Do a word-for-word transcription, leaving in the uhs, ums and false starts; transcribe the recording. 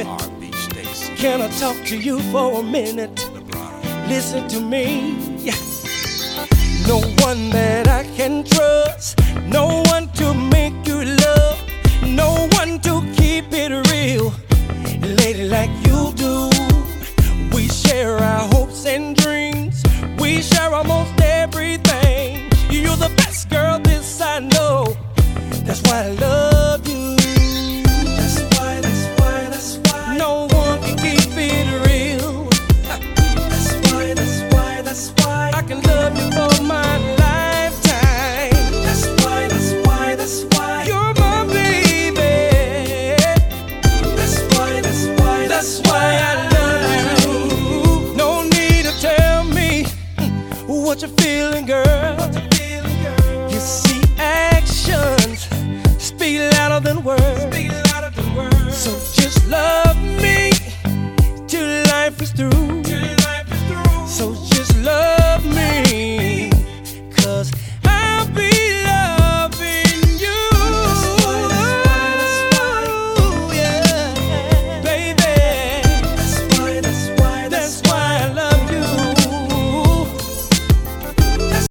R B Stacy. Can I talk to you for a minute? LeBron. Listen to me. No one that I can trust, no one to make you love, no one to keep it real, lady like you do. We share our hopes and dreams, we share almost everything. You're the best girl, this I know, that's why I love you. That's why, that's why, that's why no one can keep it real. That's why, that's why, that's why I can love you for my lifetime. That's why, that's why, that's why you're my baby. That's why, that's why, that's why I love you. No need to tell me what you're feeling, girl. You see, actions speak louder than words. So just love me till life is through.